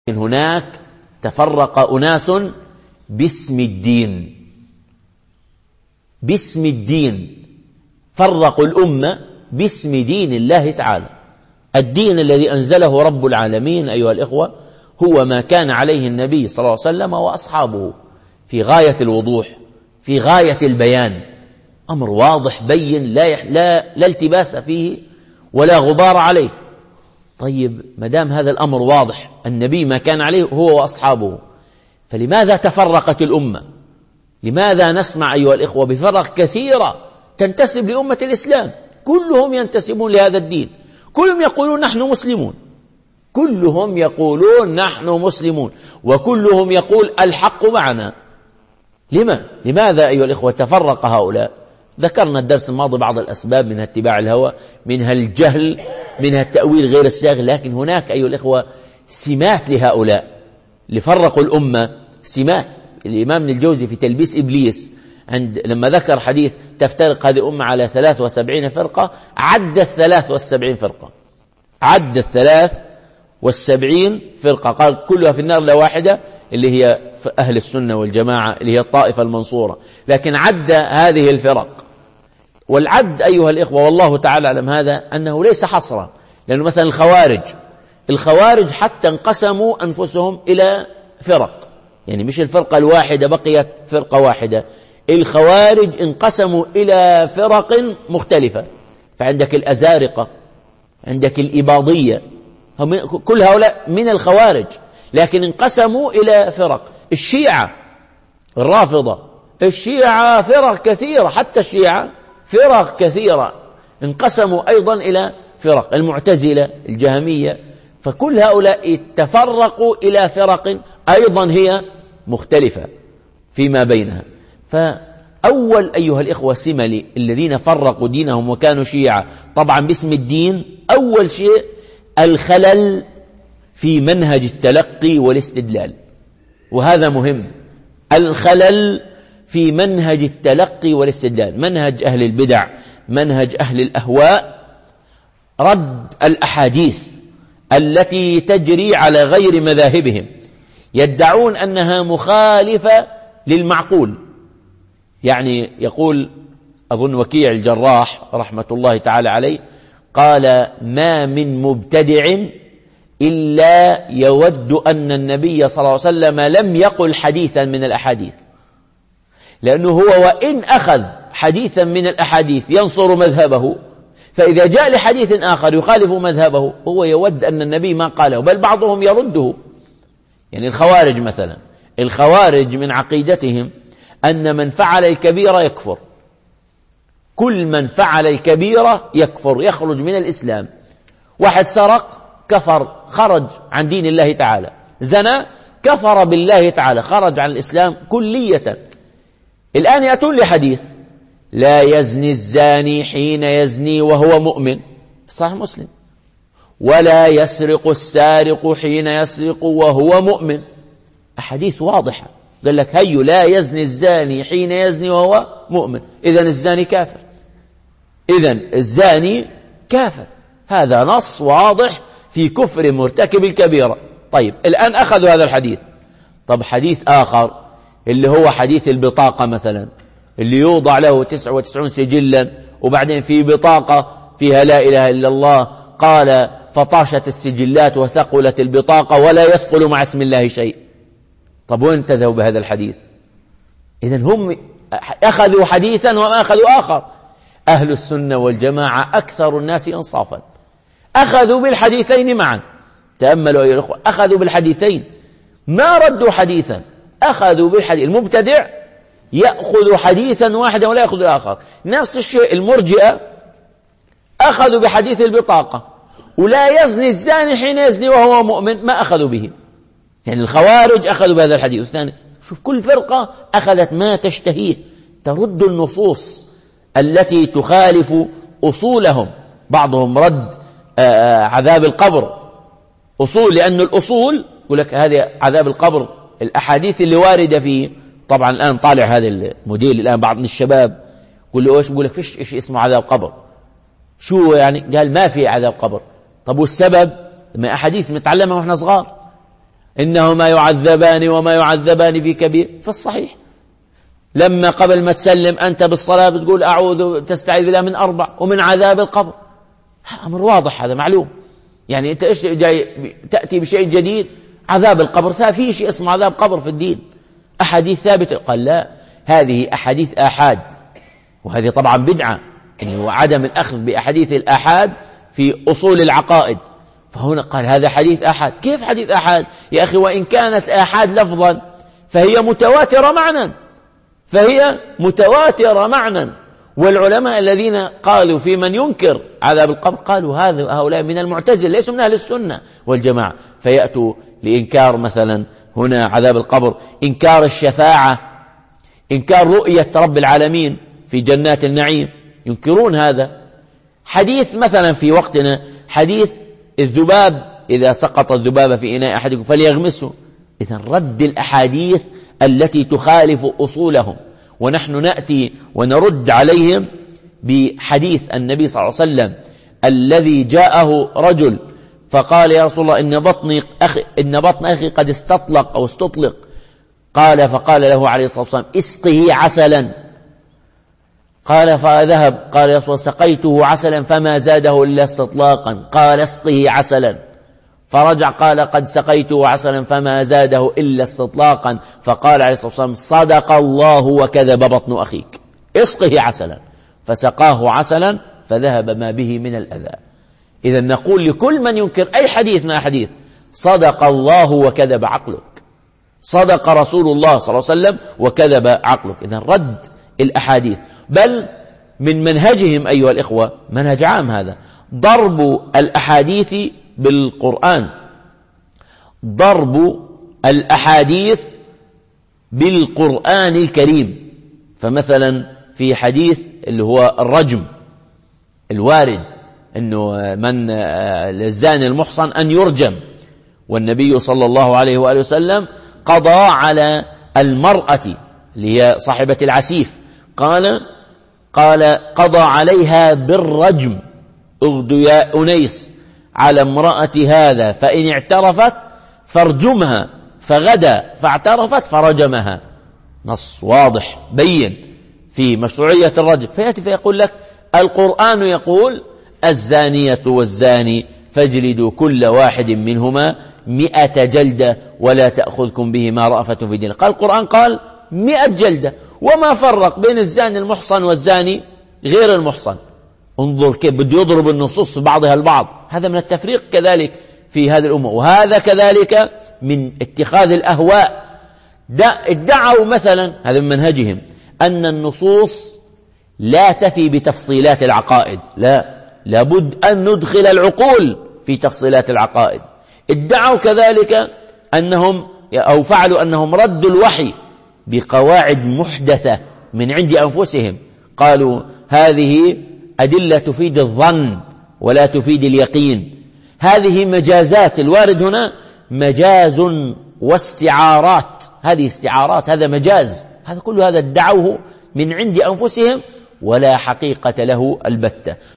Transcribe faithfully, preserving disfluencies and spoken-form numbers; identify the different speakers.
Speaker 1: هناك تفرق أناس باسم الدين، باسم الدين فرقوا الأمة باسم دين الله تعالى. الدين الذي أنزله رب العالمين أيها الإخوة هو ما كان عليه النبي صلى الله عليه وسلم وأصحابه في غاية الوضوح، في غاية البيان، أمر واضح بين لا, يح... لا... لا التباس فيه ولا غبار عليه. طيب مدام هذا الأمر واضح، النبي ما كان عليه هو وأصحابه، فلماذا تفرقت الأمة؟ لماذا نسمع أيها الإخوة بفرق كثيرة تنتسب لأمة الإسلام؟ كلهم ينتسبون لهذا الدين، كلهم يقولون نحن مسلمون، كلهم يقولون نحن مسلمون، وكلهم يقول الحق معنا. لما؟ لماذا أيها الإخوة تفرق هؤلاء؟ ذكرنا الدرس الماضي بعض الأسباب، منها اتباع الهوى، منها الجهل، منها التأويل غير الساغ، لكن هناك أيها الإخوة سمات لهؤلاء لفرقوا الأمة، سمات. الإمام ابن الجوزي في تلبيس إبليس عند لما ذكر حديث تفترق هذه الأمة على ثلاث وسبعين فرقة، عد الثلاث والسبعين فرقة، عد الثلاث والسبعين فرقة، قال كلها في النار لا واحدة اللي هي أهل السنة والجماعة اللي هي الطائفة المنصورة، لكن عد هذه الفرق. والعد أيها الإخوة والله تعالى أعلم هذا أنه ليس حصرا، لأنه مثلا الخوارج الخوارج حتى انقسموا أنفسهم إلى فرق، يعني مش الفرقة الواحدة بقيت فرقة واحدة، الخوارج انقسموا إلى فرق مختلفة. فعندك الأزارقة، عندك الإباضية، كل هؤلاء من الخوارج، لكن انقسموا إلى فرق. الشيعة، الرافضة، الشيعة فرق كثيرة، حتى الشيعة فرق كثيرة انقسموا أيضا إلى فرق. المعتزلة، الجهمية، فكل هؤلاء تفرقوا إلى فرق أيضا هي مختلفة فيما بينها. فأول أيها الإخوة سمة الذين فرقوا دينهم وكانوا شيعة طبعا باسم الدين، أول شيء الخلل في منهج التلقي والاستدلال، وهذا مهم. الخلل في منهج التلقي والاستدلال، منهج أهل البدع، منهج أهل الأهواء، رد الأحاديث التي تجري على غير مذاهبهم، يدعون أنها مخالفة للمعقول. يعني يقول أظن وكيع الجراح رحمة الله تعالى عليه قال ما من مبتدع إلا يود أن النبي صلى الله عليه وسلم لم يقل حديثا من الأحاديث، لأنه هو وإن أخذ حديثا من الأحاديث ينصر مذهبه، فإذا جاء لحديث آخر يخالف مذهبه هو يود أن النبي ما قاله، بل بعضهم يرده. يعني الخوارج مثلا، الخوارج من عقيدتهم أن من فعل الكبيرة يكفر، كل من فعل الكبيرة يكفر، يخرج من الإسلام. واحد سرق كفر، خرج عن دين الله تعالى، زنى كفر بالله تعالى، خرج عن الإسلام كلية. الآن يأتون لحديث لا يزني الزاني حين يزني وهو مؤمن، صحيح مسلم، ولا يسرق السارق حين يسرق وهو مؤمن، أحاديث واضحة. قال لك هي لا يزني الزاني حين يزني وهو مؤمن، إذن الزاني كافر، إذن الزاني كافر، هذا نص واضح في كفر مرتكب الكبيرة. طيب الآن أخذوا هذا الحديث. طب حديث آخر اللي هو حديث البطاقة مثلا، اللي يوضع له تسعة وتسعون سجلا وبعدين في بطاقة فيها لا إله إلا الله، قال فطاشت السجلات وثقلت البطاقة ولا يثقل مع اسم الله شيء. طب وين انتهوا بهذا الحديث؟ إذن هم أخذوا حديثا وما أخذوا آخر. أهل السنة والجماعة أكثر الناس إنصافا أخذوا بالحديثين معا. تأملوا أيها الأخوة، أخذوا بالحديثين، ما ردوا حديثا، أخذوا بالحديث. المبتدع يأخذ حديثا واحدا ولا يأخذ الآخر. نفس الشيء المرجئة أخذوا بحديث البطاقة، ولا يزني الزاني حين يزني وهو مؤمن، ما أخذوا به. يعني الخوارج أخذوا بهذا الحديث الثاني. شوف كل فرقة أخذت ما تشتهيه، ترد النصوص التي تخالف أصولهم. بعضهم رد عذاب القبر أصول، لأن الأصول يقول لك هذه عذاب القبر الأحاديث اللي واردة فيه. طبعا الآن طالع هذا الموديل الآن بعض من الشباب يقول له إيش، يقول لك فيش إيش اسمه عذاب قبر. شو يعني؟ قال ما في عذاب قبر. طب والسبب؟ ما أحاديث متعلمة وإحنا صغار. إنهما يعذبان وما يعذبان في كبير. في الصحيح لما قبل ما تسلم أنت بالصلاة بتقول أعوذ تستعيذ بالله من أربع ومن عذاب القبر. أمر واضح، هذا معلوم. يعني أنت إيش جاي تأتي بشيء جديد؟ عذاب القبر، في شيء اسمه عذاب قبر في الدين، أحاديث ثابتة. قال لا، هذه أحاديث آحاد، وهذه طبعا بدعة، يعني هو عدم الأخذ بأحاديث الآحاد في أصول العقائد. فهنا قال هذا حديث آحاد. كيف حديث آحاد يا أخي؟ وإن كانت آحاد لفظا فهي متواترة معنى، فهي متواترة معنى. والعلماء الذين قالوا في من ينكر عذاب القبر قالوا هذا هؤلاء من المعتزلة، ليسوا من أهل السنة والجماعة. فيأتوا لإنكار مثلا هنا عذاب القبر، إنكار الشفاعة، إنكار رؤية رب العالمين في جنات النعيم، ينكرون هذا. حديث مثلا في وقتنا حديث الذباب، إذا سقط الذباب في إناء أحدكم فليغمسه. إذن رد الأحاديث التي تخالف أصولهم، ونحن نأتي ونرد عليهم بحديث النبي صلى الله عليه وسلم الذي جاءه رجل فقال يا رسول الله إن بطني أخي إن بطن أخي قد استطلق أو استطلق. قال فقال له عليه الصلاة والسلام اسقه عسلا. قال فذهب قال يا رسول الله سقيته عسلا فما زاده إلا استطلاقا. قال اسقه عسلا. فرجع قال قد سقيته عسلا فما زاده إلا استطلاقا. فقال عليه الصلاة والسلام صدق الله وكذب بطن أخيك، اسقه عسلا. فسقاه عسلا فذهب ما به من الأذى. إذا نقول لكل من ينكر أي حديث من الحديث صدق الله وكذب عقلك، صدق رسول الله صلى الله عليه وسلم وكذب عقلك. إذا رد الأحاديث، بل من منهجهم أيها الإخوة منهج عام هذا، ضرب الأحاديث بالقرآن، ضرب الأحاديث بالقرآن الكريم. فمثلا في حديث اللي هو الرجم الوارد أنه من الزاني المحصن أن يرجم، والنبي صلى الله عليه وآله وسلم قضى على المرأة اللي هي صاحبة العسيف، قال قال قضى عليها بالرجم، اغد يا أنيس على امرأة هذا فإن اعترفت فارجمها، فغدا فاعترفت فرجمها. نص واضح بين في مشروعية الرجم. فيأتي فيقول لك القرآن يقول الزانية والزاني فاجلدوا كل واحد منهما مئة جلدة ولا تأخذكم بهما رأفة في دين. قال القرآن قال مئة جلدة، وما فرق بين الزاني المحصن والزاني غير المحصن. انظر كيف بده يضرب النصوص بعضها البعض. هذا من التفريق كذلك في هذه الأمة، وهذا كذلك من اتخاذ الأهواء. ادعوا مثلا، هذا من منهجهم، أن النصوص لا تفي بتفصيلات العقائد، لا، لابد أن ندخل العقول في تفصيلات العقائد. ادعوا كذلك أنهم أو فعلوا أنهم ردوا الوحي بقواعد محدثة من عند أنفسهم. قالوا هذه أدلة تفيد الظن ولا تفيد اليقين، هذه مجازات، الوارد هنا مجاز واستعارات، هذه استعارات، هذا مجاز، هذا كل هذا ادعوه من عند أنفسهم ولا حقيقة له البتة.